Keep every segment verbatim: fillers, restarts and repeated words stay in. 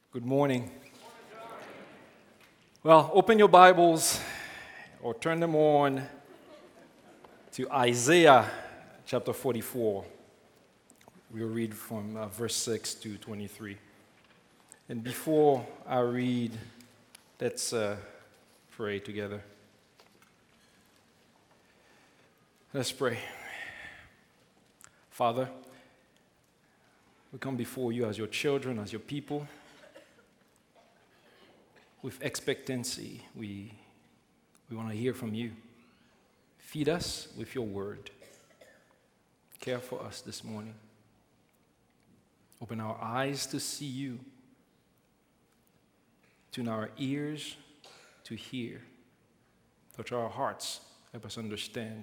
Good morning. Well, open your Bibles or turn them on to Isaiah chapter forty-four. We'll read from uh, verse six to twenty-three. And before I read, let's uh, pray together. Let's pray. Father, we come before you as your children, as your people. With expectancy, we, we want to hear from you. Feed us with your word. Care for us this morning. Open our eyes to see you. Tune our ears to hear. Touch our hearts. Help us understand.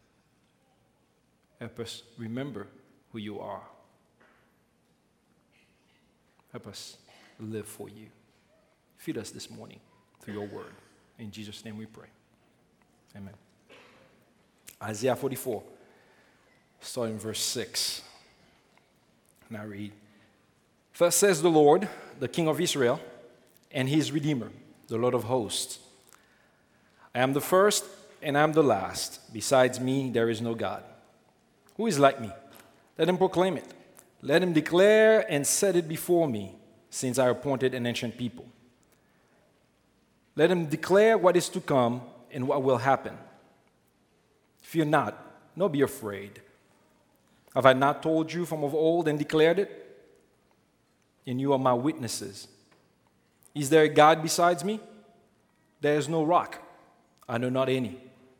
Help us remember who you are. Help us live for you. Feed us this morning through your word. In Jesus' name we pray. Amen. Isaiah forty-four, starting verse six. And I read, "Thus says the Lord, the King of Israel, and his Redeemer, the Lord of hosts. I am the first and I am the last. Besides me there is no God. Who is like me? Let him proclaim it. Let him declare and set it before me, since I appointed an ancient people. Let him declare what is to come and what will happen. Fear not, nor be afraid. Have I not told you from of old and declared it? And you are my witnesses. Is there a God besides me? There is no rock. I know not any.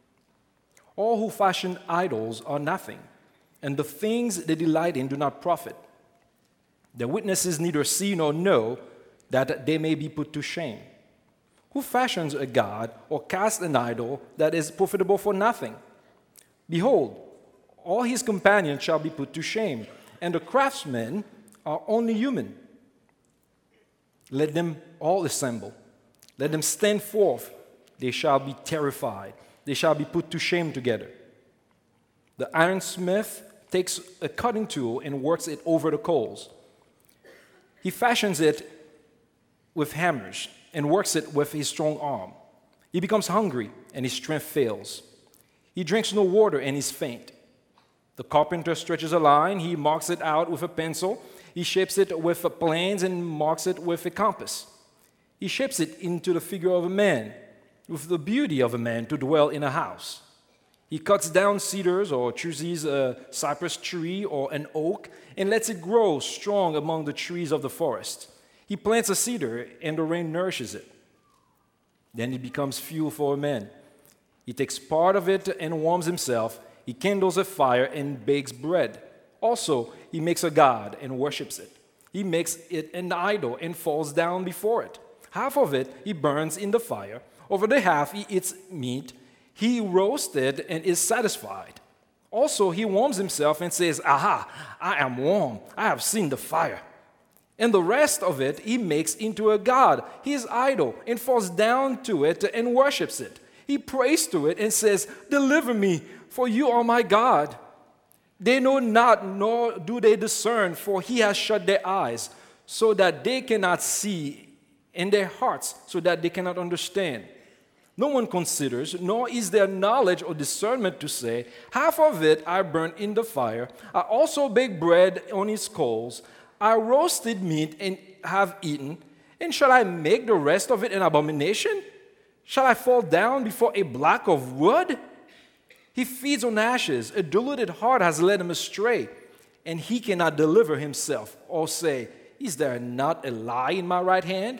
All who fashion idols are nothing, and the things they delight in do not profit. Their witnesses neither see nor know, that they may be put to shame. Who fashions a god or casts an idol that is profitable for nothing? Behold, all his companions shall be put to shame, and the craftsmen are only human. Let them all assemble. Let them stand forth. They shall be terrified. They shall be put to shame together. The ironsmith takes a cutting tool and works it over the coals. He fashions it with hammers and works it with his strong arm. He becomes hungry, and his strength fails. He drinks no water, and is faint. The carpenter stretches a line. He marks it out with a pencil. He shapes it with plans and marks it with a compass. He shapes it into the figure of a man, with the beauty of a man to dwell in a house. He cuts down cedars or chooses a cypress tree or an oak and lets it grow strong among the trees of the forest. He plants a cedar, and the rain nourishes it. Then it becomes fuel for a man. He takes part of it and warms himself. He kindles a fire and bakes bread. Also, he makes a god and worships it. He makes it an idol and falls down before it. Half of it he burns in the fire. Over the half he eats meat. He roasts it and is satisfied. Also, he warms himself and says, Aha, I am warm. I have seen the fire. And the rest of it he makes into a god, his idol, and falls down to it and worships it. He prays to it and says, Deliver me, for you are my God. They know not, nor do they discern, for he has shut their eyes, so that they cannot see, and their hearts, so that they cannot understand. No one considers, nor is there knowledge or discernment to say, Half of it I burn in the fire. I also bake bread on its coals. I roasted meat and have eaten, and shall I make the rest of it an abomination? Shall I fall down before a block of wood? He feeds on ashes. A deluded heart has led him astray, and he cannot deliver himself, or say, Is there not a lie in my right hand?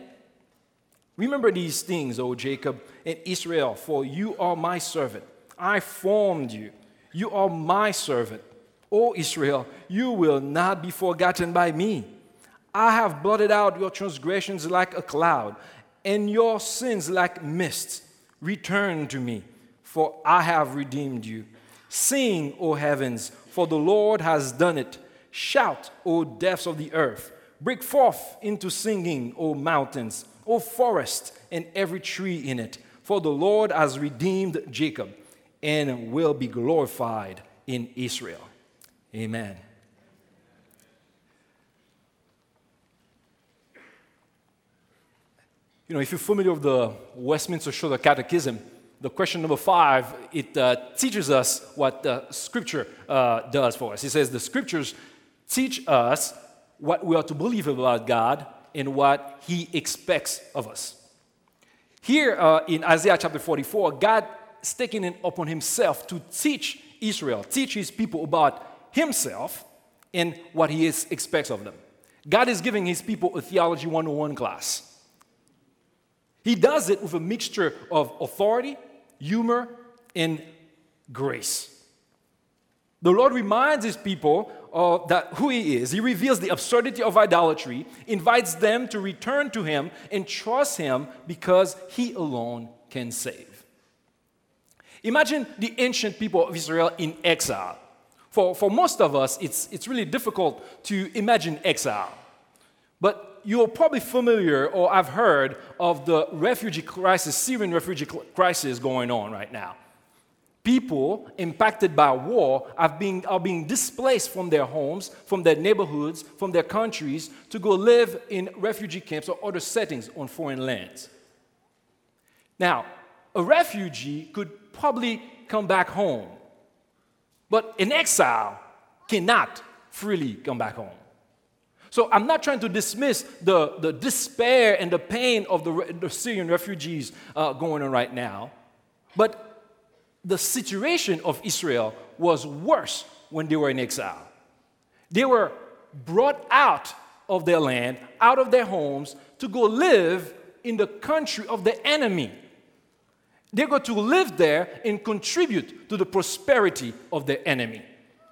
Remember these things, O Jacob and Israel, for you are my servant. I formed you. You are my servant. O Israel, you will not be forgotten by me. I have blotted out your transgressions like a cloud, and your sins like mist. Return to me, for I have redeemed you. Sing, O heavens, for the Lord has done it. Shout, O depths of the earth. Break forth into singing, O mountains, O forest, and every tree in it. For the Lord has redeemed Jacob, and will be glorified in Israel. Amen. You know, if you're familiar with the Westminster Shorter Catechism, the question number five, it uh, teaches us what the Scripture uh, does for us. It says the Scriptures teach us what we are to believe about God and what He expects of us. Here uh, in Isaiah chapter forty-four, God is taking it upon Himself to teach Israel, teach His people about Himself and what He is, expects of them. God is giving His people a Theology one oh one class. He does it with a mixture of authority, humor, and grace. The Lord reminds His people uh, that who He is. He reveals the absurdity of idolatry, invites them to return to Him and trust Him because He alone can save. Imagine the ancient people of Israel in exile. For, for most of us, it's, it's really difficult to imagine exile. But you're probably familiar or have heard of the refugee crisis, Syrian refugee crisis going on right now. People impacted by war are being, are being displaced from their homes, from their neighborhoods, from their countries to go live in refugee camps or other settings on foreign lands. Now, a refugee could probably come back home, but an exile cannot freely come back home. So I'm not trying to dismiss the, the despair and the pain of the, the Syrian refugees uh, going on right now, but the situation of Israel was worse when they were in exile. They were brought out of their land, out of their homes, to go live in the country of the enemy. They got to live there and contribute to the prosperity of the enemy.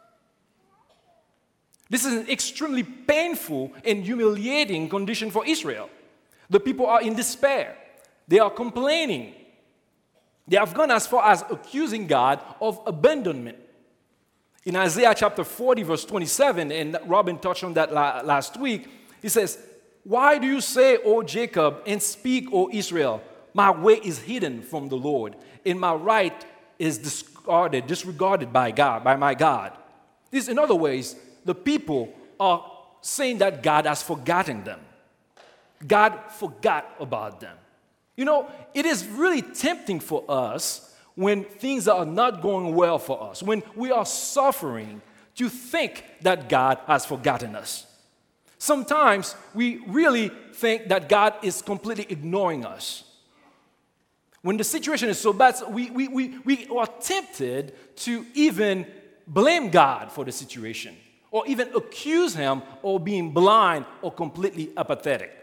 This is an extremely painful and humiliating condition for Israel. The people are in despair. They are complaining. They have gone as far as accusing God of abandonment. In Isaiah chapter forty, verse twenty-seven, and Robin touched on that la- last week, he says, "Why do you say, O Jacob, and speak, O Israel, my way is hidden from the Lord, and my right is discarded, disregarded by God, by my God." This, in other ways, the people are saying that God has forgotten them. God forgot about them. You know, it is really tempting for us when things are not going well for us, when we are suffering, to think that God has forgotten us. Sometimes we really think that God is completely ignoring us. When the situation is so bad, we, we, we, we are tempted to even blame God for the situation, or even accuse Him of being blind or completely apathetic.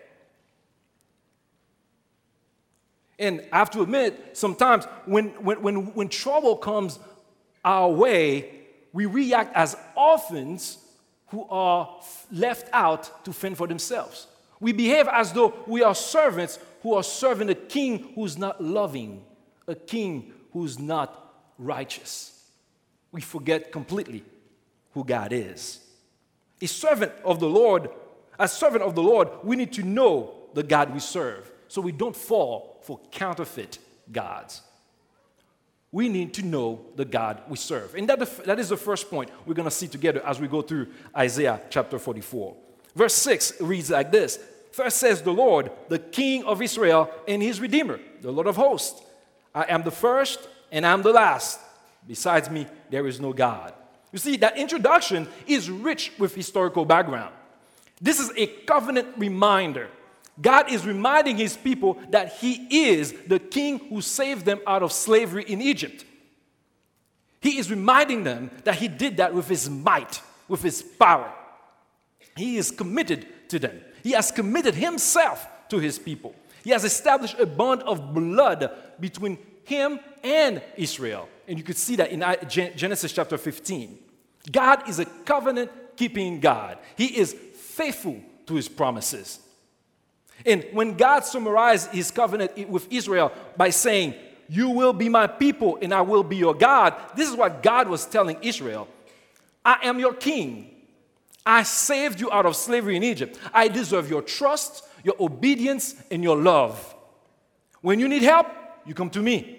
And I have to admit, sometimes when, when, when, when trouble comes our way, we react as orphans who are left out to fend for themselves. We behave as though we are servants who are serving a king who's not loving, a king who's not righteous. We forget completely who God is. A servant of the Lord, as servant of the Lord, we need to know the God we serve so we don't fall for counterfeit gods. We need to know the God we serve. And that, that is the first point we're going to see together as we go through Isaiah chapter forty-four. Verse six reads like this. "First says the Lord, the King of Israel and His Redeemer, the Lord of hosts. I am the first and I am the last. Besides me, there is no God." You see, that introduction is rich with historical background. This is a covenant reminder. God is reminding His people that He is the King who saved them out of slavery in Egypt. He is reminding them that He did that with His might, with His power. He is committed to them. He has committed Himself to His people. He has established a bond of blood between Him and Israel. And you could see that in Genesis chapter fifteen. God is a covenant-keeping God. He is faithful to His promises. And when God summarized His covenant with Israel by saying, "You will be my people and I will be your God," this is what God was telling Israel. I am your king. I saved you out of slavery in Egypt. I deserve your trust, your obedience, and your love. When you need help, you come to me.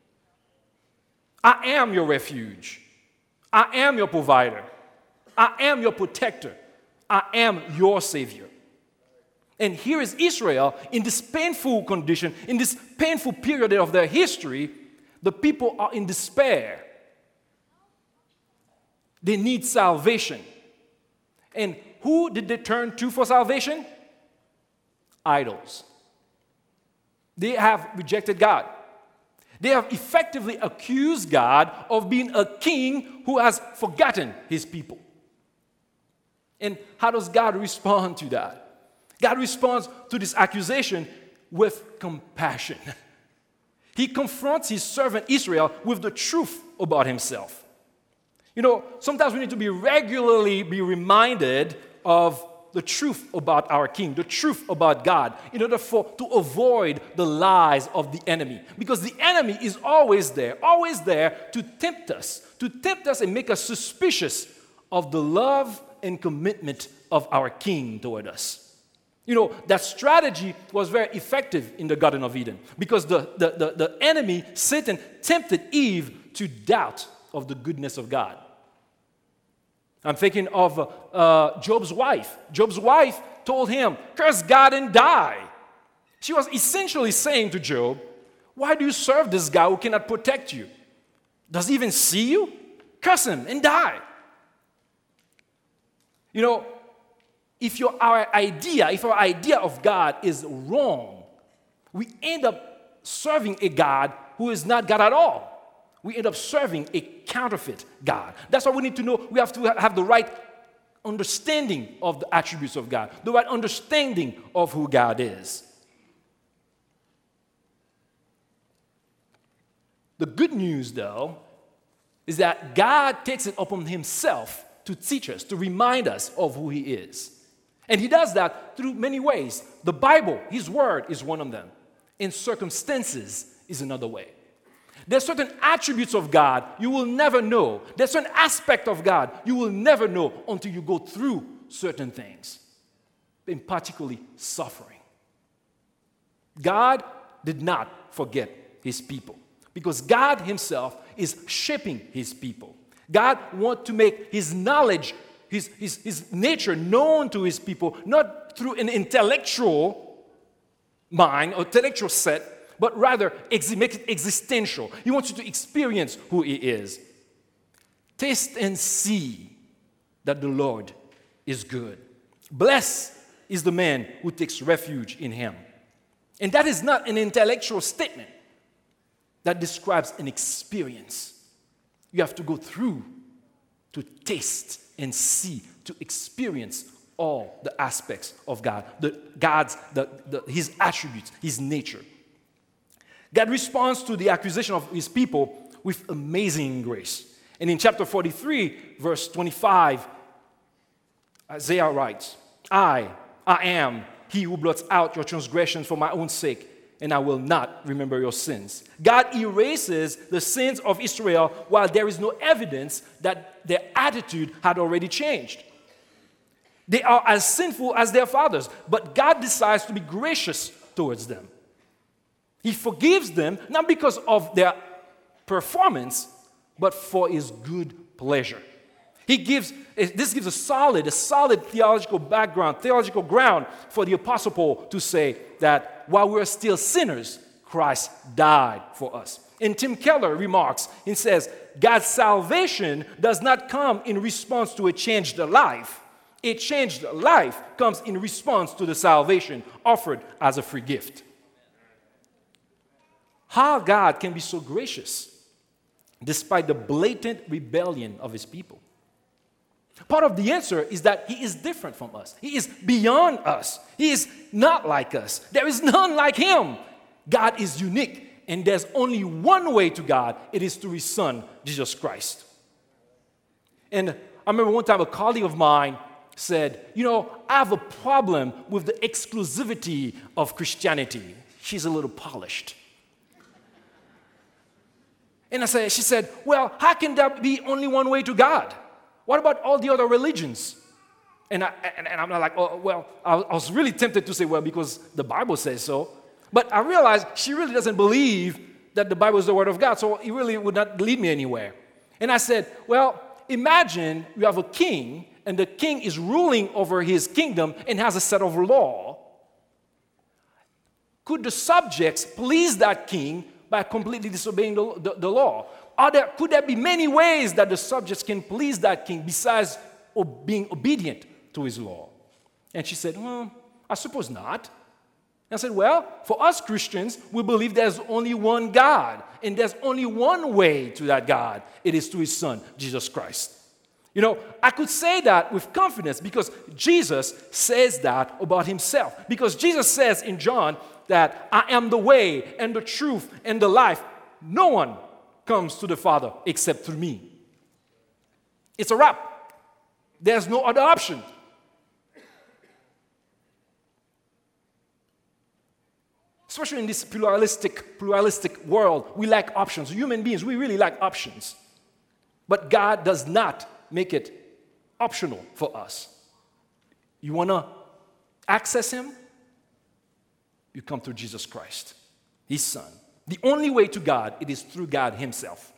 I am your refuge. I am your provider. I am your protector. I am your Savior. And here is Israel in this painful condition, in this painful period of their history. The people are in despair. They need salvation. And who did they turn to for salvation? Idols. They have rejected God. They have effectively accused God of being a king who has forgotten his people. And how does God respond to that? God responds to this accusation with compassion. He confronts his servant Israel with the truth about himself. You know, sometimes we need to be regularly be reminded of the truth about our King, the truth about God, in order for to avoid the lies of the enemy. Because the enemy is always there, always there to tempt us, to tempt us and make us suspicious of the love and commitment of our King toward us. You know, that strategy was very effective in the Garden of Eden because the, the, the, the enemy, Satan, tempted Eve to doubt of the goodness of God. I'm thinking of uh, uh, Job's wife. Job's wife told him, curse God and die. She was essentially saying to Job, why do you serve this guy who cannot protect you? Does he even see you? Curse him and die. You know, if your, our idea, if our idea of God is wrong, we end up serving a God who is not God at all. We end up serving a counterfeit God. That's why we need to know, we have to have the right understanding of the attributes of God, the right understanding of who God is. The good news, though, is that God takes it upon himself to teach us, to remind us of who he is. And he does that through many ways. The Bible, his word, is one of them. And circumstances is another way. There's certain attributes of God you will never know. There's certain aspect of God you will never know until you go through certain things, and particularly suffering. God did not forget his people because God himself is shaping his people. God wants to make his knowledge, his, his, his nature known to his people, not through an intellectual mind or intellectual set, but rather ex- make it existential. He wants you to experience who he is. Taste and see that the Lord is good. Blessed is the man who takes refuge in him. And that is not an intellectual statement. That describes an experience. You have to go through to taste and see, to experience all the aspects of God, the God's, the, the, his attributes, his nature. God responds to the accusation of his people with amazing grace. And in chapter forty-three, verse twenty-five, Isaiah writes, I, I am he who blots out your transgressions for my own sake, and I will not remember your sins. God erases the sins of Israel while there is no evidence that their attitude had already changed. They are as sinful as their fathers, but God decides to be gracious towards them. He forgives them, not because of their performance, but for his good pleasure. He gives, this gives a solid, a solid theological background, theological ground for the Apostle Paul to say that while we're still sinners, Christ died for us. And Tim Keller remarks, he says, God's salvation does not come in response to a changed life. A changed life comes in response to the salvation offered as a free gift. How God can be so gracious despite the blatant rebellion of his people. Part of the answer is that he is different from us. He is beyond us. He is not like us. There is none like him. God is unique, and there's only one way to God. It is through his son, Jesus Christ. And I remember one time a colleague of mine said, you know, I have a problem with the exclusivity of Christianity. She's a little polished. And I said, she said, well, how can there be only one way to God? What about all the other religions? And, I, and, and I'm not like, oh, well, I, I was really tempted to say, well, because the Bible says so. But I realized she really doesn't believe that the Bible is the Word of God, so it really would not lead me anywhere. And I said, well, imagine you have a king, and the king is ruling over his kingdom and has a set of law. could the subjects please that king by completely disobeying the, the, the law? Are there, could there be many ways that the subjects can please that king besides ob- being obedient to his law? And she said, well, I suppose not. And I said, well, for us Christians, we believe there's only one God, and there's only one way to that God. It is through his Son, Jesus Christ. You know, I could say that with confidence because Jesus says that about himself. Because Jesus says in John that I am the way and the truth and the life. No one comes to the Father except through me. It's a wrap. There's no other option. Especially in this pluralistic, pluralistic world, we like options. Human beings, we really like options. But God does not make it optional for us. You want to access him? You come through Jesus Christ, his Son. The only way to God, it is through God himself.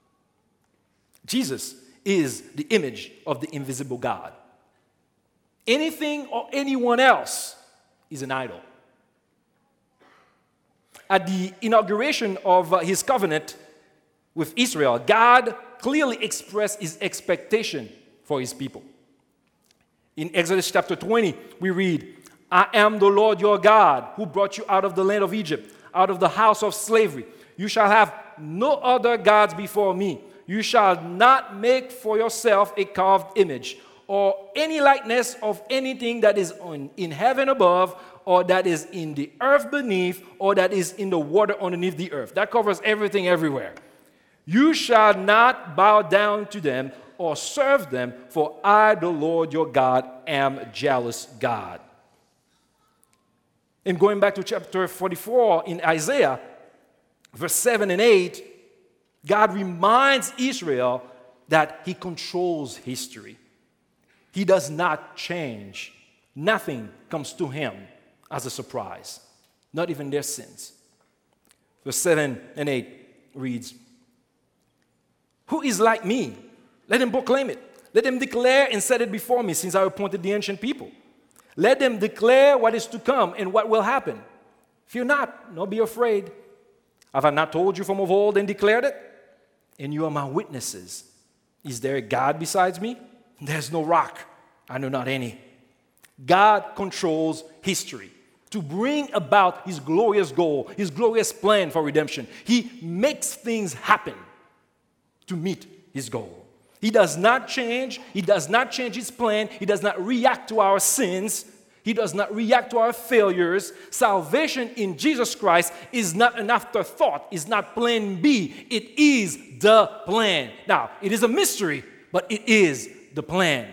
Jesus is the image of the invisible God. Anything or anyone else is an idol. At the inauguration of uh, his covenant with Israel, God clearly expressed his expectation for his people. In Exodus chapter twenty, we read, I am the Lord your God who brought you out of the land of Egypt, out of the house of slavery. You shall have no other gods before me. You shall not make for yourself a carved image or any likeness of anything that is on, in heaven above, or that is in the earth beneath, or that is in the water underneath the earth. That covers everything everywhere. You shall not bow down to them or serve them, for I, the Lord your God, am a jealous God. And going back to chapter forty-four in Isaiah, verse seven and eight, God reminds Israel that he controls history. He does not change. Nothing comes to him as a surprise, not even their sins. Verse seven and eight reads, who is like me? Let him proclaim it. Let him declare and set it before me, since I appointed the ancient people. Let them declare what is to come and what will happen. Fear not, nor be afraid. Have I not told you from of old and declared it? And you are my witnesses. Is there a God besides me? There's no rock. I know not any. God controls history to bring about his glorious goal, his glorious plan for redemption. He makes things happen to meet his goal. He does not change. He does not change his plan. He does not react to our sins. He does not react to our failures. Salvation in Jesus Christ is not an afterthought. It's not plan B. It is the plan. Now, it is a mystery, but it is the plan.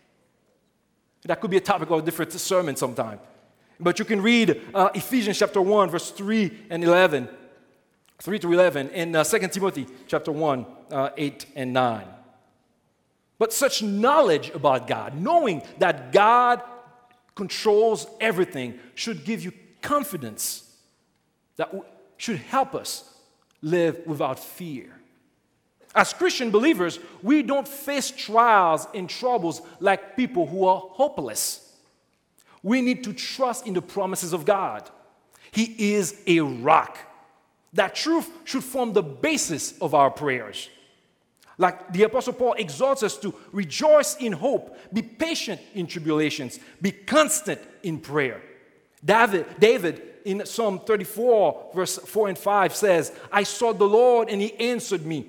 That could be a topic of a different sermon sometime. But you can read uh, Ephesians chapter one, verse three and eleven. three to eleven, and uh, Second Timothy chapter one, uh, eight and nine. But such knowledge about God, knowing that God controls everything, should give you confidence, that w- should help us live without fear. As Christian believers, we don't face trials and troubles like people who are hopeless. We need to trust in the promises of God. He is a rock. That truth should form the basis of our prayers. Like the Apostle Paul exhorts us to rejoice in hope, be patient in tribulations, be constant in prayer. David, David in Psalm thirty-four, verse four and five says, I sought the Lord and he answered me.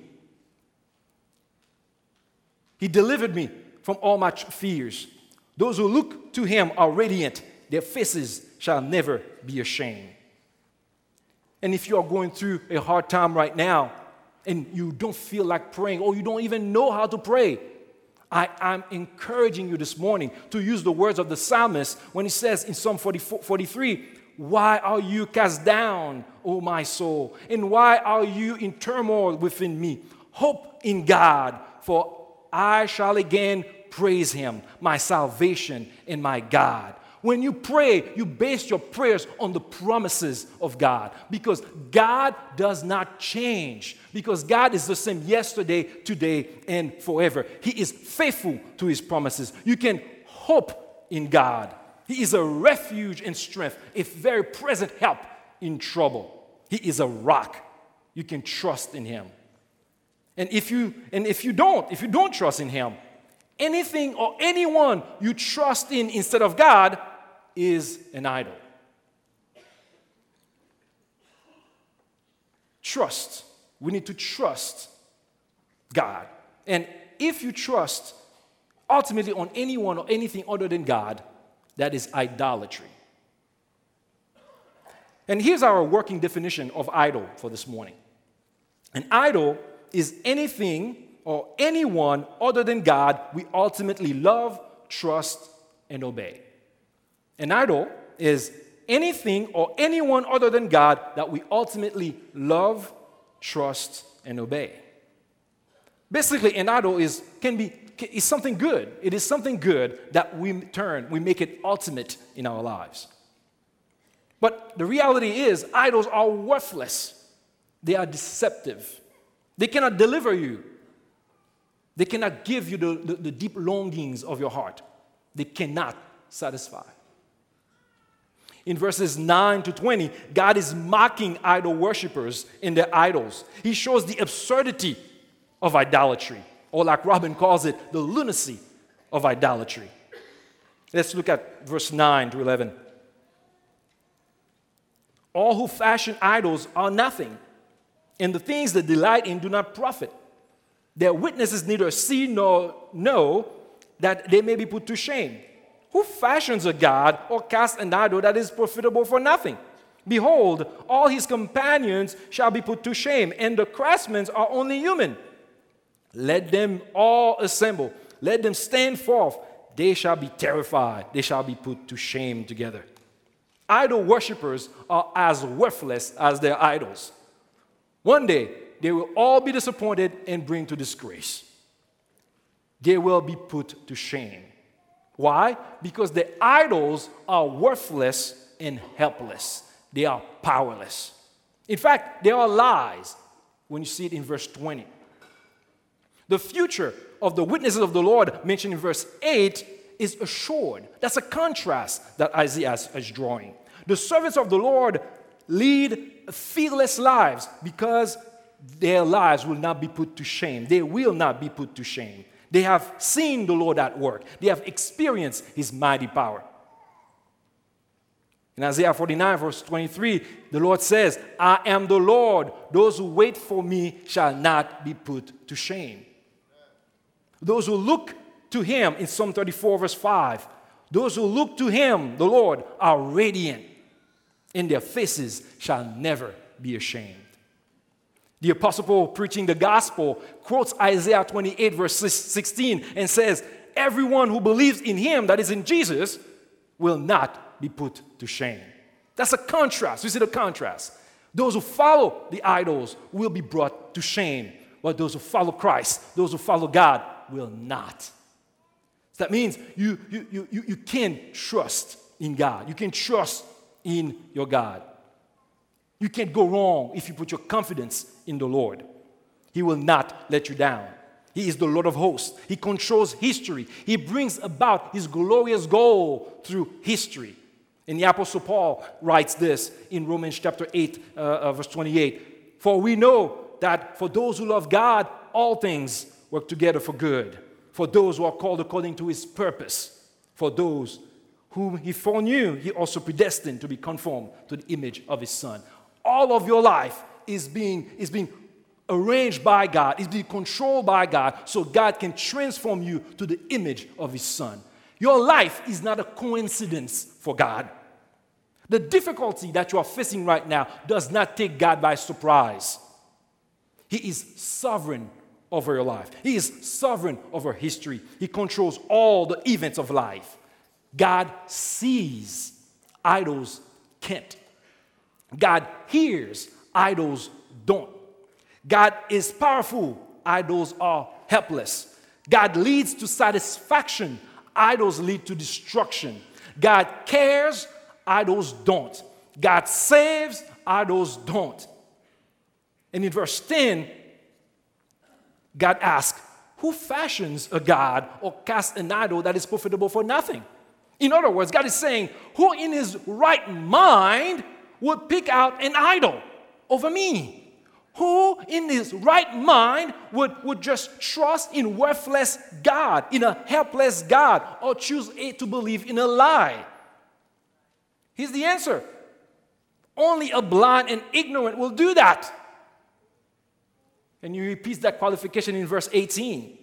He delivered me from all my fears. Those who look to him are radiant. Their faces shall never be ashamed. And if you are going through a hard time right now and you don't feel like praying or you don't even know how to pray, I am encouraging you this morning to use the words of the psalmist when he says in Psalm forty-three, why are you cast down, O my soul? And why are you in turmoil within me? Hope in God, for I shall again praise him, my salvation and my God. When you pray, you base your prayers on the promises of God, because God does not change, because God is the same yesterday, today, and forever. He is faithful to his promises. You can hope in God. He is a refuge and strength, a very present help in trouble. He is a rock. You can trust in him. And if you and if you don't, if you don't trust in him, anything or anyone you trust in instead of God is an idol. Trust. We need to trust God. And if you trust ultimately on anyone or anything other than God, that is idolatry. And here's our working definition of idol for this morning. An idol is anything or anyone other than God we ultimately love, trust, and obey. An idol is anything or anyone other than God that we ultimately love, trust, and obey. Basically, an idol is can be is something good. It is something good that we turn, we make it ultimate in our lives. But the reality is, idols are worthless. They are deceptive. They cannot deliver you. They cannot give you the, the, the deep longings of your heart. They cannot satisfy. In verses nine to twenty, God is mocking idol worshipers in their idols. He shows the absurdity of idolatry, or like Robin calls it, the lunacy of idolatry. Let's look at verse nine to eleven. All who fashion idols are nothing, and the things they delight in do not profit. Their witnesses neither see nor know, that they may be put to shame. Who fashions a god or casts an idol that is profitable for nothing? Behold, all his companions shall be put to shame, and the craftsmen are only human. Let them all assemble. Let them stand forth. They shall be terrified. They shall be put to shame together. Idol worshippers are as worthless as their idols. One day, they will all be disappointed and bring to disgrace. They will be put to shame. Why? Because the idols are worthless and helpless. They are powerless. In fact, they are lies when you see it in verse twenty. The future of the witnesses of the Lord mentioned in verse eight is assured. That's a contrast that Isaiah is drawing. The servants of the Lord lead fearless lives because their lives will not be put to shame. They will not be put to shame. They have seen the Lord at work. They have experienced his mighty power. In Isaiah forty-nine, verse twenty-three, the Lord says, I am the Lord. Those who wait for me shall not be put to shame. Those who look to him, in Psalm thirty-four, verse five, those who look to him, the Lord, are radiant, and their faces shall never be ashamed. The Apostle Paul, preaching the gospel, quotes Isaiah twenty-eight, verse sixteen, and says, everyone who believes in him, that is in Jesus, will not be put to shame. That's a contrast. You see the contrast. Those who follow the idols will be brought to shame, but those who follow Christ, those who follow God, will not. So that means you, you, you, you, you can trust in God. You can trust in your God. You can't go wrong if you put your confidence in the Lord. He will not let you down. He is the Lord of hosts. He controls history. He brings about his glorious goal through history. And the Apostle Paul writes this in Romans chapter eight, uh, uh, verse twenty-eight. For we know that for those who love God, all things work together for good. For those who are called according to his purpose. For those whom he foreknew, he also predestined to be conformed to the image of his Son. All of your life is being, is being arranged by God, is being controlled by God, so God can transform you to the image of his Son. Your life is not a coincidence for God. The difficulty that you are facing right now does not take God by surprise. He is sovereign over your life. He is sovereign over history. He controls all the events of life. God sees, idols can't. God hears, idols don't. God is powerful, idols are helpless. God leads to satisfaction, idols lead to destruction. God cares, idols don't. God saves, idols don't. And in verse ten, God asks, who fashions a god or casts an idol that is profitable for nothing? In other words, God is saying, who in his right mind would pick out an idol over me? Who in his right mind would, would just trust in worthless God, in a helpless God, or choose to believe in a lie? Here's the answer. Only a blind and ignorant will do that. And you repeat that qualification in verse eighteen.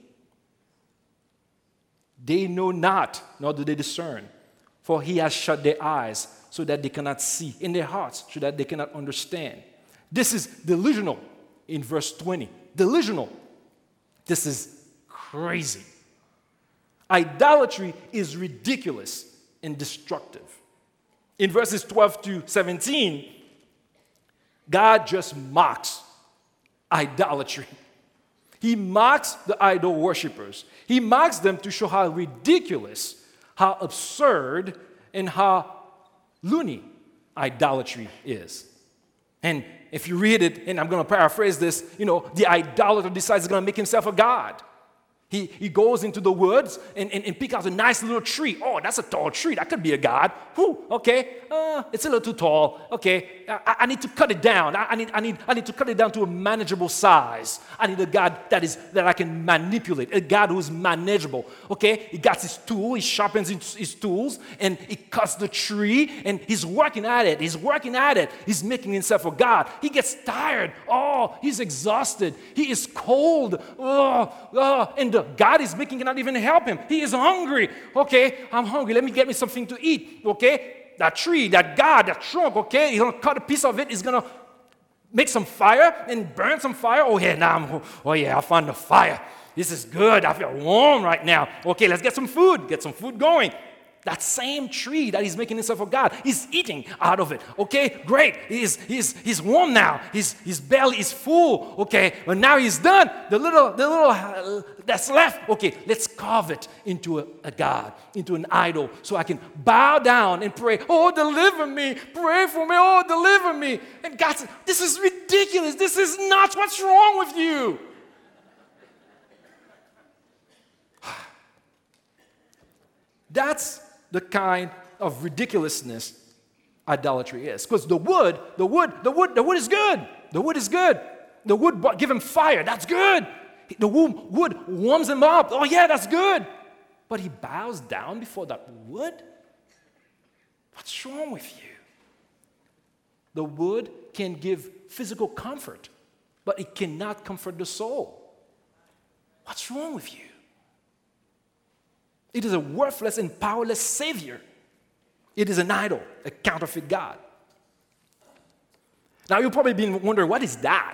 They know not, nor do they discern, for he has shut their eyes so that they cannot see, in their hearts so that they cannot understand. This is delusional in verse twenty. Delusional. This is crazy. Idolatry is ridiculous and destructive. In verses twelve to seventeen, God just mocks idolatry. He mocks the idol worshippers. He mocks them to show how ridiculous, how absurd, and how loony idolatry is. And if you read it, and I'm going to paraphrase this, you know, the idolater decides he's going to make himself a god. He, he goes into the woods and, and, and pick out a nice little tree. Oh, that's a tall tree. That could be a god. Whew, okay, uh, it's a little too tall. Okay, I, I need to cut it down. I, I, need, I, need, I need to cut it down to a manageable size. I need a god that is that I can manipulate, a god who is manageable. Okay, he got his tool, he sharpens his, his tools, and he cuts the tree, and he's working at it. He's working at it. He's making himself a god. He gets tired. Oh, he's exhausted. He is cold. Oh, oh, and the God is making cannot even help him. He is hungry. Okay, I'm hungry. Let me get me something to eat. Okay, that tree, that God, that trunk. Okay, he's gonna cut a piece of it. He's gonna make some fire and burn some fire. Oh yeah, now I'm. Oh yeah, I found the fire. This is good. I feel warm right now. Okay, let's get some food. Get some food going. That same tree that he's making himself a god, he's eating out of it. Okay, great. He's, he's, he's warm now. His, his belly is full. Okay, but now he's done. The little, the little uh, that's left, okay, let's carve it into a, a god, into an idol, so I can bow down and pray, oh, deliver me. Pray for me. Oh, deliver me. And God said, this is ridiculous. This is nuts. What's wrong with you? That's the kind of ridiculousness idolatry is. Because the wood, the wood, the wood, the wood is good. The wood is good. The wood give him fire. That's good. The wood warms him up. Oh yeah, that's good. But he bows down before that wood? What's wrong with you? The wood can give physical comfort, but it cannot comfort the soul. What's wrong with you? It is a worthless and powerless savior. It is an idol, a counterfeit God. Now, you've probably been wondering, what is that?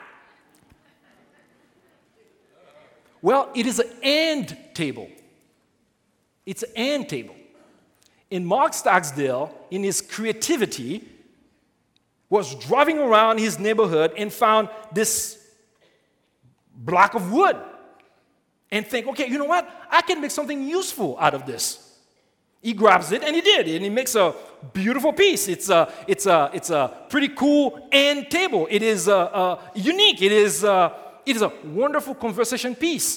Well, it is an end table. It's an end table. And Mark Stocksdale, in his creativity, was driving around his neighborhood and found this block of wood. And think, okay, you know what? I can make something useful out of this. He grabs it, and he did, and he makes a beautiful piece. It's a, it's a, it's a pretty cool end table. It is uh, uh, unique. It is, uh, it is a wonderful conversation piece.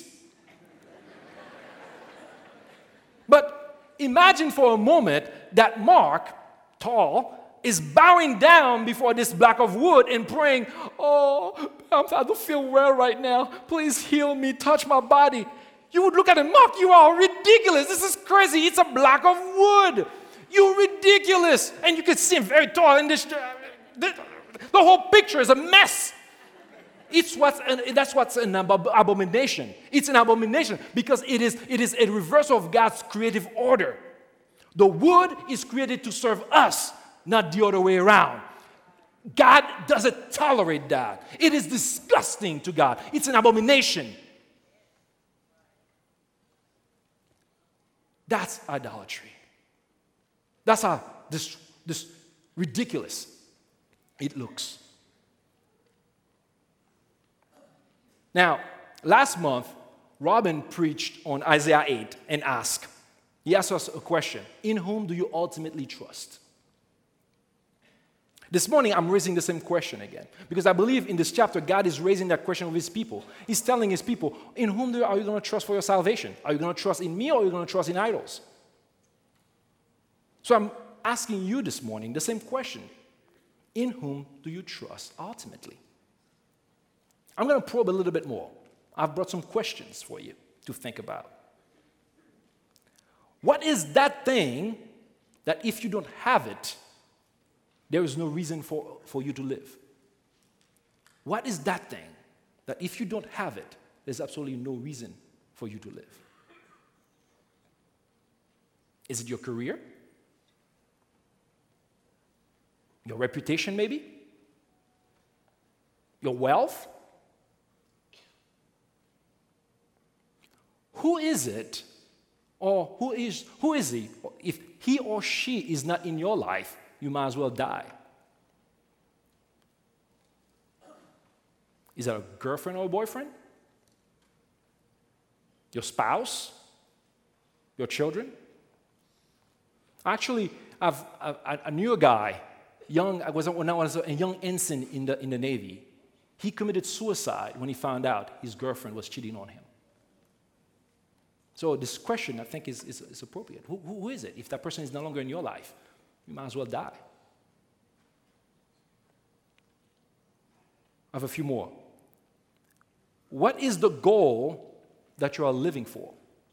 But imagine for a moment that Mark, tall, is bowing down before this block of wood and praying, oh, I don't feel well right now. Please heal me, touch my body. You would look at him, Mark, you are ridiculous. This is crazy. It's a block of wood. You're ridiculous. And you could see him very tall. And this, the, the whole picture is a mess. It's what's an, that's what's an abomination. It's an abomination because it is, it is a reversal of God's creative order. The wood is created to serve us, not the other way around. God doesn't tolerate that. It is disgusting to God. It's an abomination. That's idolatry. That's how this, this ridiculous it looks. Now, last month, Robin preached on Isaiah eight and asked, he asked us a question, in whom do you ultimately trust? This morning, I'm raising the same question again, because I believe in this chapter, God is raising that question of his people. He's telling his people, in whom are you going to trust for your salvation? Are you going to trust in me, or are you going to trust in idols? So I'm asking you this morning the same question. In whom do you trust ultimately? I'm going to probe a little bit more. I've brought some questions for you to think about. What is that thing that if you don't have it, there is no reason for, for you to live? What is that thing that if you don't have it, there's absolutely no reason for you to live? Is it your career? Your reputation, maybe? Your wealth? Who is it, or who is, who is he? If he or she is not in your life, you might as well die. Is that a girlfriend or a boyfriend? Your spouse? Your children? Actually, I've, I, I knew a guy, young, I was, when I was a young ensign in the, in the Navy. He committed suicide when he found out his girlfriend was cheating on him. So this question, I think, is, is, is appropriate. Who, who is it? If that person is no longer in your life, you might as well die. I have a few more. What is the goal that you are living for?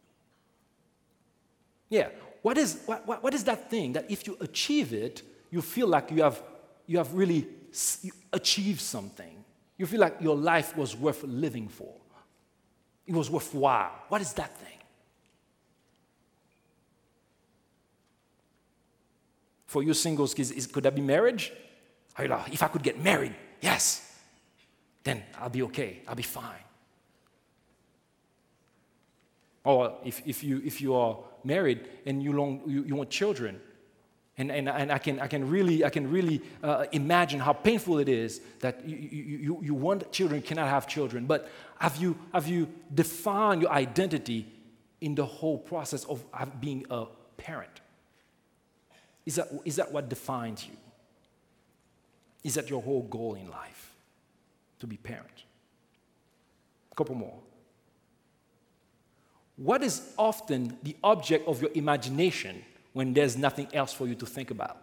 Yeah, what is, what, what, what is that thing that if you achieve it, you feel like you have, you have really you achieved something? You feel like your life was worth living for. It was worthwhile. What is that thing? For you singles, is, is, could that be marriage? Are you like, if I could get married, yes, then I'll be okay. I'll be fine. Or if, if, you, if you are married and you, long, you, you want children, and, and, and I can, I can really, I can really uh, imagine how painful it is that you, you, you, you want children, cannot have children. But have you, have you defined your identity in the whole process of being a parent? Is that, is that what defines you? Is that your whole goal in life, to be parent? A couple more. What is often the object of your imagination when there's nothing else for you to think about?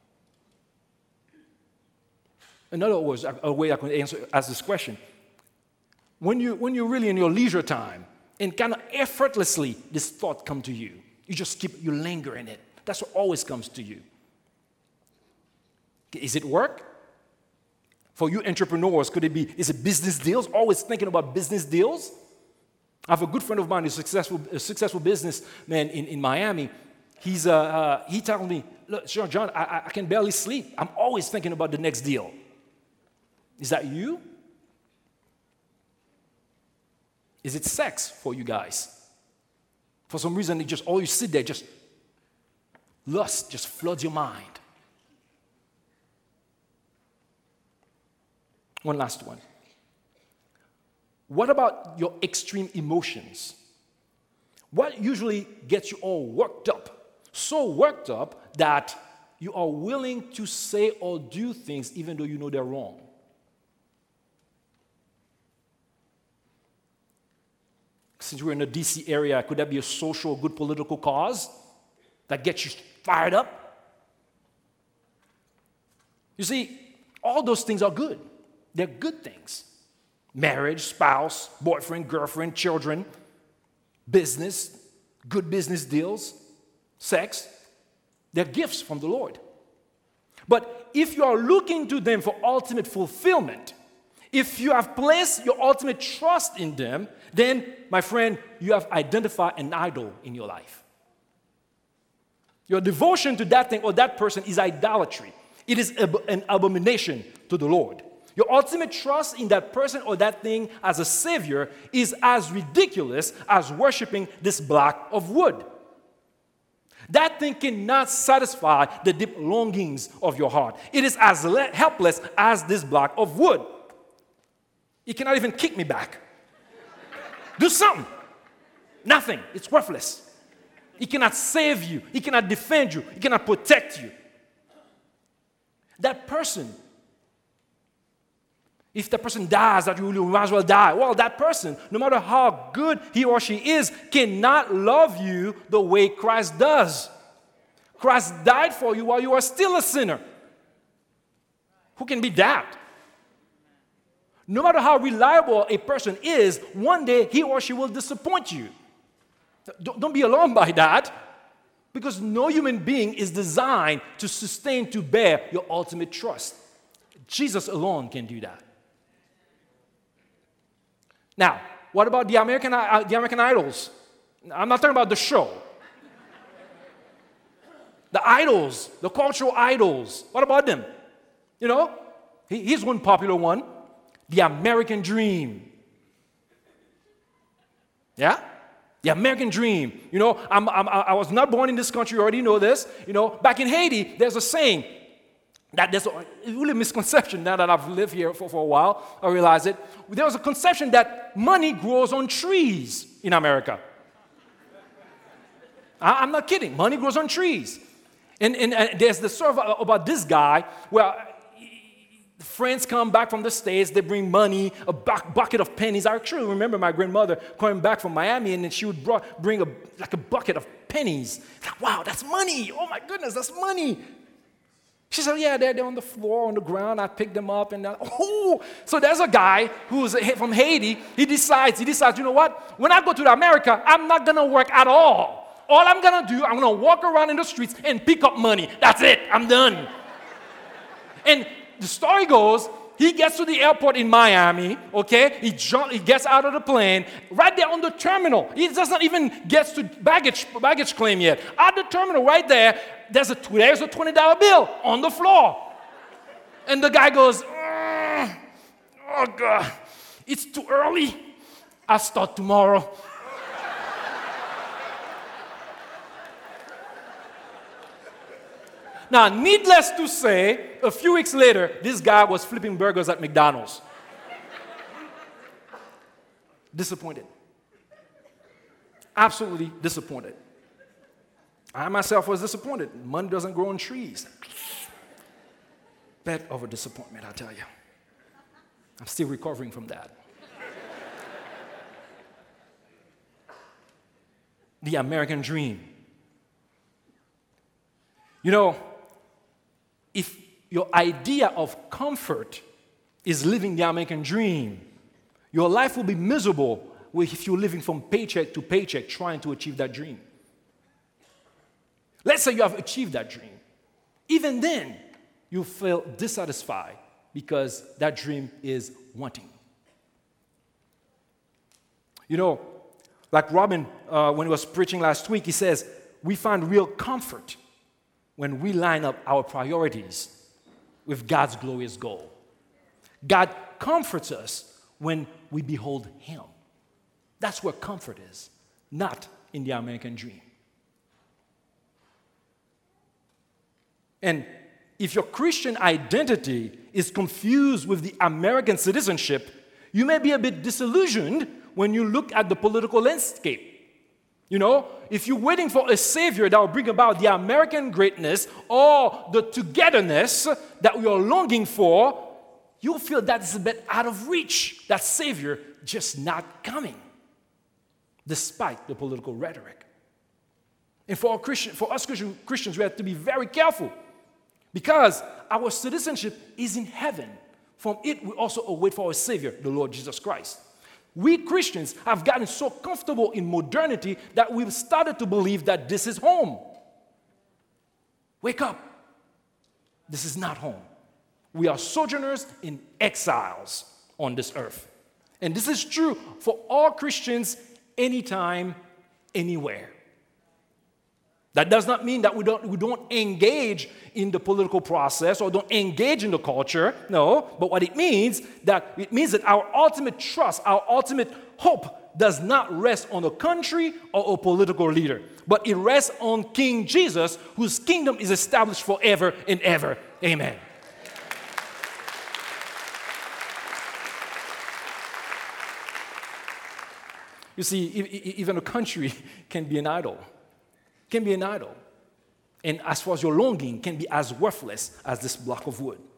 In other words, a way I can answer ask this question. When, you, when you're really in your leisure time and kind of effortlessly this thought come to you, you just keep, you linger in it. That's what always comes to you. Is it work? For you entrepreneurs, could it be, is it business deals? Always thinking about business deals? I have a good friend of mine, a successful, a successful businessman in, in Miami. He's, uh, uh, he told me, look, John, John I, I can barely sleep. I'm always thinking about the next deal. Is that you? Is it sex for you guys? For some reason, it just all you sit there, just lust just floods your mind. One last one. What about your extreme emotions? What usually gets you all worked up? So worked up that you are willing to say or do things even though you know they're wrong. Since we're in the D C area, could that be a social, good political cause that gets you fired up? You see, all those things are good. They're good things. Marriage, spouse, boyfriend, girlfriend, children, business, good business deals, sex. They're gifts from the Lord. But if you are looking to them for ultimate fulfillment, if you have placed your ultimate trust in them, then, my friend, you have identified an idol in your life. Your devotion to that thing or that person is idolatry. It is an abomination to the Lord. Your ultimate trust in that person or that thing as a savior is as ridiculous as worshiping this block of wood. That thing cannot satisfy the deep longings of your heart. It is as helpless as this block of wood. It cannot even kick me back. Do something. Nothing. It's worthless. It cannot save you. It cannot defend you. It cannot protect you. That person, if that person dies, that you might as well die. Well, that person, no matter how good he or she is, cannot love you the way Christ does. Christ died for you while you are still a sinner. Who can be that? No matter how reliable a person is, one day he or she will disappoint you. Don't, don't be alarmed by that, because no human being is designed to sustain, to bear your ultimate trust. Jesus alone can do that. Now, what about the American, uh, the American Idols? I'm not talking about the show. The idols, the cultural idols. What about them? You know, here's one popular one. The American dream. Yeah? The American dream. You know, I'm, I'm, I was not born in this country, you already know this. You know, back in Haiti, there's a saying that there's a really misconception now that I've lived here for, for a while. I realize it. There was a conception that money grows on trees in America. I, I'm not kidding. Money grows on trees. And, and, and there's the story about this guy where friends come back from the States, they bring money, a bu- bucket of pennies. I actually remember my grandmother coming back from Miami, and then she would brought, bring a, like a bucket of pennies. Like, wow, that's money. Oh my goodness, that's money. She said, yeah, they're, they're on the floor, on the ground. I picked them up, and uh, oh. So there's a guy who's from Haiti. He decides, he decides, you know what? When I go to America, I'm not going to work at all. All I'm going to do, I'm going to walk around in the streets and pick up money. That's it. I'm done. And the story goes, he gets to the airport in Miami, okay? He, jump, he gets out of the plane, right there on the terminal. He doesn't even get to baggage, baggage claim yet. At the terminal, right there, there's a, there's a twenty dollar bill on the floor. And the guy goes, oh, oh God, it's too early. I'll start tomorrow. Now, needless to say, a few weeks later, this guy was flipping burgers at McDonald's. Disappointed. Absolutely disappointed. I myself was disappointed. Money doesn't grow on trees. Bed of a disappointment, I tell you. I'm still recovering from that. The American dream. You know, if your idea of comfort is living the American dream, your life will be miserable if you're living from paycheck to paycheck trying to achieve that dream. Let's say you have achieved that dream. Even then, you feel dissatisfied because that dream is wanting. You know, like Robin, uh, when he was preaching last week, he says, we find real comfort when we line up our priorities with God's glorious goal. God comforts us when we behold Him. That's where comfort is, not in the American dream. And if your Christian identity is confused with the American citizenship, you may be a bit disillusioned when you look at the political landscape. You know, if you're waiting for a savior that will bring about the American greatness or the togetherness that we are longing for, you'll feel that is a bit out of reach. That savior just not coming, despite the political rhetoric. And for, our Christian, for us Christian, Christians, we have to be very careful because our citizenship is in heaven. From it, we also await for our Savior, the Lord Jesus Christ. We Christians have gotten so comfortable in modernity that we've started to believe that this is home. Wake up. This is not home. We are sojourners in exiles on this earth. And this is true for all Christians anytime, anywhere. That does not mean that we don't, we don't engage in the political process or don't engage in the culture. No, but what it means, that it means that our ultimate trust, our ultimate hope does not rest on a country or a political leader, but it rests on King Jesus, whose kingdom is established forever and ever. Amen. You see, even a country can be an idol. Can be an idol. And as far as your longing, can be as worthless as this block of wood.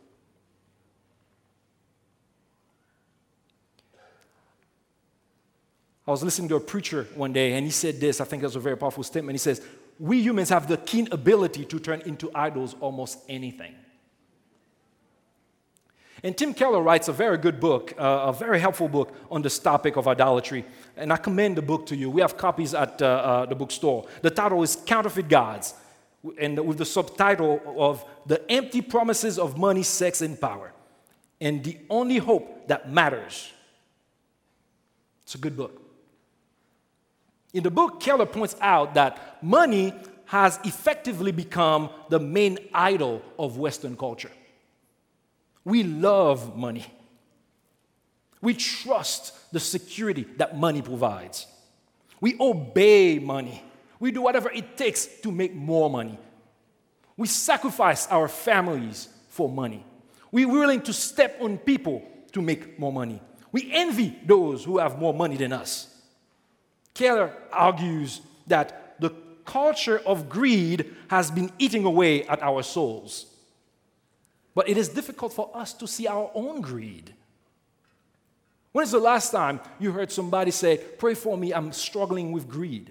I was listening to a preacher one day, and he said this. I think it was a very powerful statement. He says, we humans have the keen ability to turn into idols almost anything. And Tim Keller writes a very good book, uh, a very helpful book on this topic of idolatry. And I commend the book to you. We have copies at uh, uh, the bookstore. The title is Counterfeit Gods, and with the subtitle of The Empty Promises of Money, Sex, and Power, and the Only Hope That Matters. It's a good book. In the book, Keller points out that money has effectively become the main idol of Western culture. We love money. We trust the security that money provides. We obey money. We do whatever it takes to make more money. We sacrifice our families for money. We're willing to step on people to make more money. We envy those who have more money than us. Keller argues that the culture of greed has been eating away at our souls. But it is difficult for us to see our own greed. When is the last time you heard somebody say, "Pray for me, I'm struggling with greed"?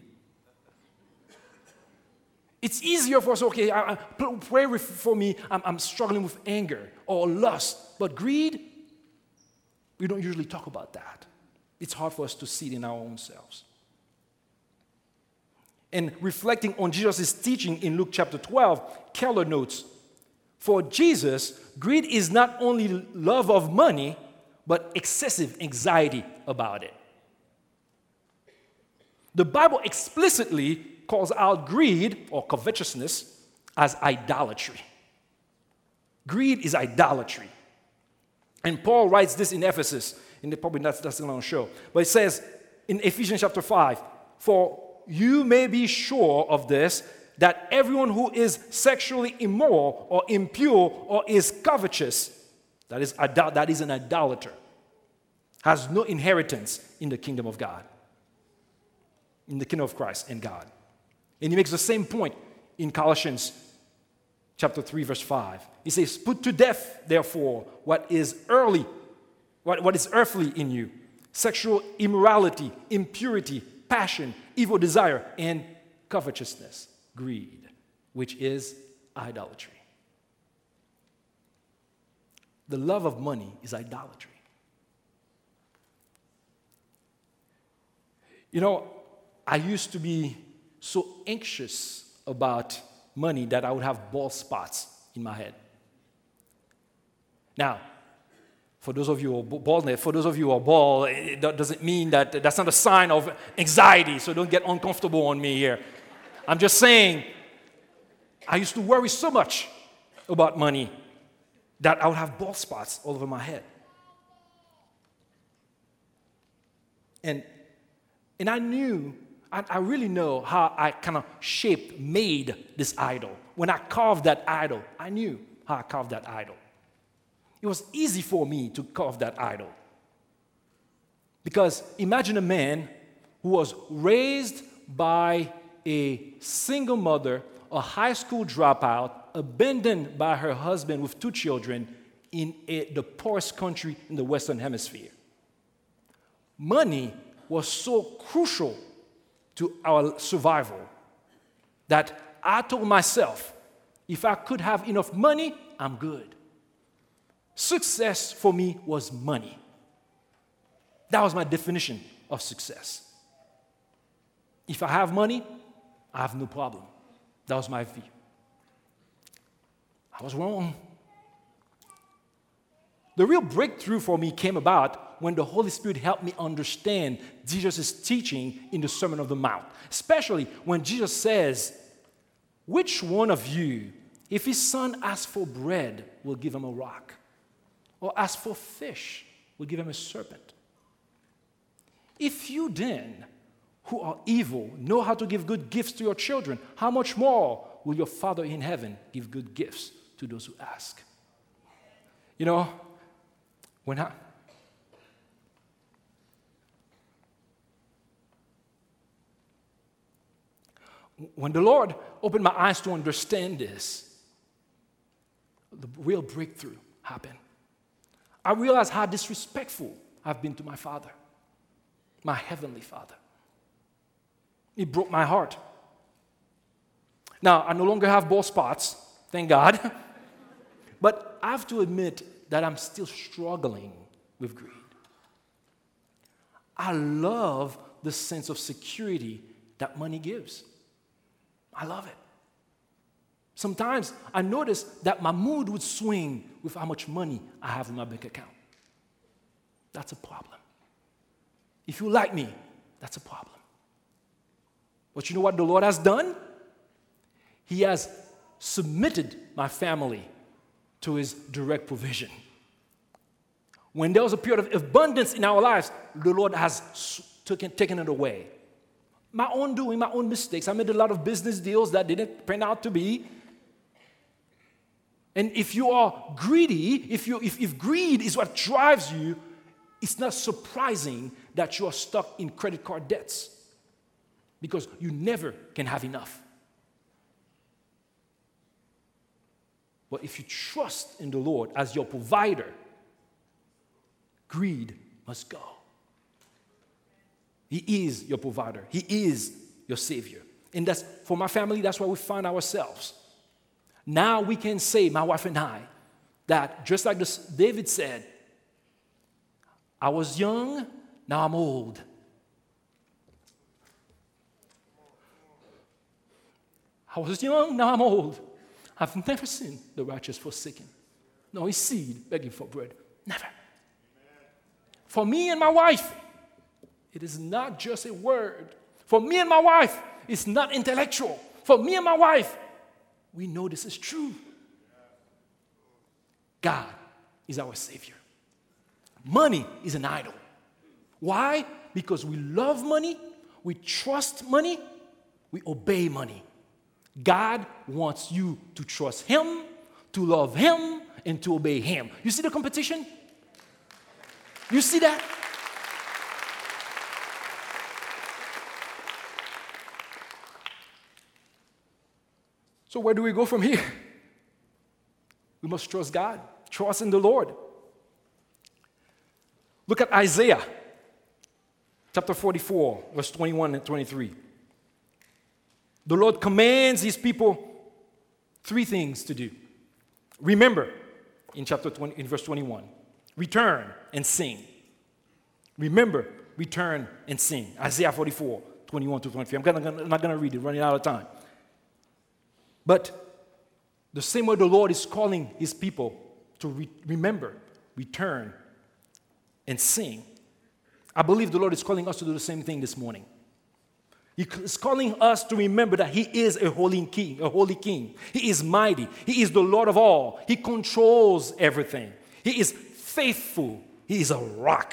It's easier for us, okay, I, I, pray for me, I'm, I'm struggling with anger or lust. But greed, we don't usually talk about that. It's hard for us to see it in our own selves. And reflecting on Jesus' teaching in Luke chapter twelve, Keller notes, for Jesus, greed is not only love of money, but excessive anxiety about it. The Bible explicitly calls out greed or covetousness as idolatry. Greed is idolatry. And Paul writes this in Ephesus, and probably that's, that's not on the show, but it says in Ephesians chapter five, for you may be sure of this, that everyone who is sexually immoral or impure or is covetous, that is, that is an idolater, has no inheritance in the kingdom of God, in the kingdom of Christ and God. And he makes the same point in Colossians chapter three, verse five. He says, put to death, therefore, what is early, what, what is earthly in you, sexual immorality, impurity, passion, evil desire, and covetousness, greed, which is idolatry. The love of money is idolatry. You know, I used to be so anxious about money that I would have bald spots in my head. Now, for those of you who are bald, for those of you who are bald, it doesn't mean that that's not a sign of anxiety, so don't get uncomfortable on me here. I'm just saying, I used to worry so much about money that I would have bald spots all over my head. And, and I knew, I, I really know how I kind of shaped, made this idol. When I carved that idol, I knew how I carved that idol. It was easy for me to carve that idol. Because imagine a man who was raised by a single mother, a high school dropout, abandoned by her husband with two children in a, the poorest country in the Western Hemisphere. Money was so crucial to our survival that I told myself, if I could have enough money, I'm good. Success for me was money. That was my definition of success. If I have money, I have no problem. That was my view. I was wrong. The real breakthrough for me came about when the Holy Spirit helped me understand Jesus' teaching in the Sermon on the Mount, especially when Jesus says, which one of you, if his son asks for bread, will give him a rock? Or asks for fish, will give him a serpent? If you then, who are evil, know how to give good gifts to your children, how much more will your Father in heaven give good gifts to those who ask? You know, when I, when the Lord opened my eyes to understand this, the real breakthrough happened. I realized how disrespectful I've been to my Father, my Heavenly Father. It broke my heart. Now, I no longer have bald spots, thank God. But I have to admit, that I'm still struggling with greed. I love the sense of security that money gives. I love it. Sometimes I notice that my mood would swing with how much money I have in my bank account. That's a problem. If you like me, that's a problem. But you know what the Lord has done? He has submitted my family to His direct provision. When there was a period of abundance in our lives, the Lord has taken, taken it away. My own doing, my own mistakes. I made a lot of business deals that didn't turn out to be. And if you are greedy, if, you, if, if greed is what drives you, it's not surprising that you are stuck in credit card debts because you never can have enough. But if you trust in the Lord as your provider, greed must go. He is your provider. He is your Savior. And that's, for my family, that's where we find ourselves. Now we can say, my wife and I, that just like this, David said, I was young, now I'm old. I was young, now I'm old. I've never seen the righteous forsaken, nor his seed begging for bread. Never. For me and my wife, it is not just a word. For me and my wife, it's not intellectual. For me and my wife, we know this is true. God is our Savior. Money is an idol. Why? Because we love money, we trust money, we obey money. God wants you to trust Him, to love Him, and to obey Him. You see the competition? You see that? So where do we go from here? We must trust God, trust in the Lord. Look at Isaiah chapter forty-four, verse twenty-one and twenty-three. The Lord commands His people three things to do. Remember, in chapter twenty, in verse twenty-one, return and sing. Remember, return and sing. Isaiah forty-four, twenty-one to twenty-three. I'm, gonna, I'm not going to read it, running out of time. But the same way the Lord is calling His people to re- remember, return, and sing, I believe the Lord is calling us to do the same thing this morning. He is calling us to remember that He is a holy king, a holy king. He is mighty. He is the Lord of all. He controls everything. He is faithful. He is a rock.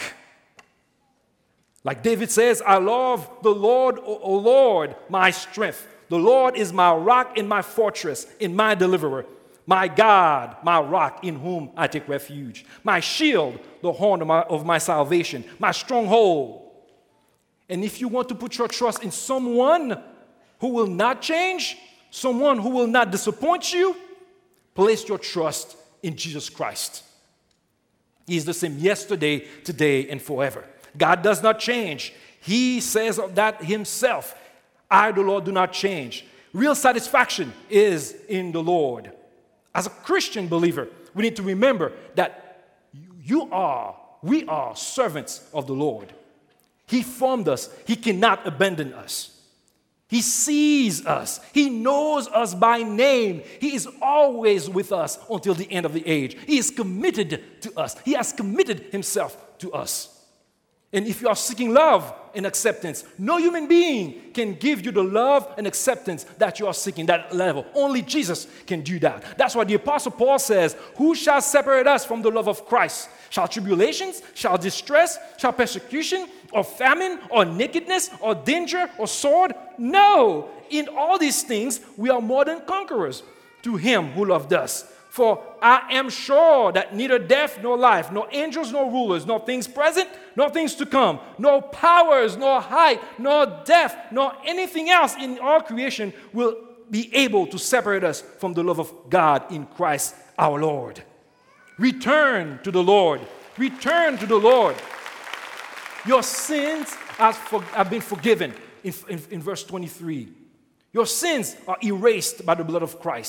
Like David says, I love the Lord, O, o Lord, my strength. The Lord is my rock and my fortress and my deliverer. My God, my rock in whom I take refuge. My shield, the horn of my, of my salvation. My stronghold. And if you want to put your trust in someone who will not change, someone who will not disappoint you, place your trust in Jesus Christ. He is the same yesterday, today, and forever. God does not change. He says that Himself. I, the Lord, do not change. Real satisfaction is in the Lord. As a Christian believer, we need to remember that you are, we are servants of the Lord. He formed us. He cannot abandon us. He sees us. He knows us by name. He is always with us until the end of the age. He is committed to us. He has committed Himself to us. And if you are seeking love and acceptance, no human being can give you the love and acceptance that you are seeking, that level. Only Jesus can do that. That's why the Apostle Paul says, who shall separate us from the love of Christ? Shall tribulations, shall distress, shall persecution, or famine, or nakedness, or danger, or sword? No! In all these things, we are more than conquerors to Him who loved us. For I am sure that neither death nor life, nor angels nor rulers, nor things present, nor things to come, nor powers, nor height, nor depth, nor anything else in all creation will be able to separate us from the love of God in Christ our Lord. Return to the Lord. Return to the Lord. Your sins have, for, have been forgiven in, in, in verse twenty-three. Your sins are erased by the blood of Christ.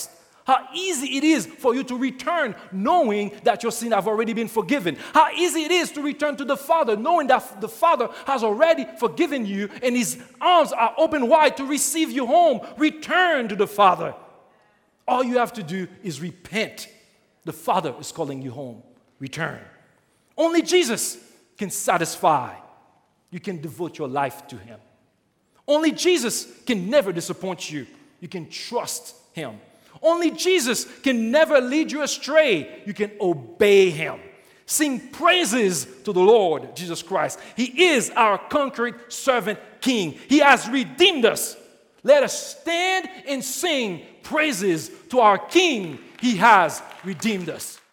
How easy it is for you to return knowing that your sin have already been forgiven. How easy it is to return to the Father knowing that the Father has already forgiven you and his arms are open wide to receive you home. Return to the Father. All you have to do is repent. The Father is calling you home. Return. Only Jesus can satisfy. You can devote your life to him. Only Jesus can never disappoint you. You can trust him. Only Jesus can never lead you astray. You can obey him. Sing praises to the Lord Jesus Christ. He is our conquering servant king. He has redeemed us. Let us stand and sing praises to our King. He has redeemed us.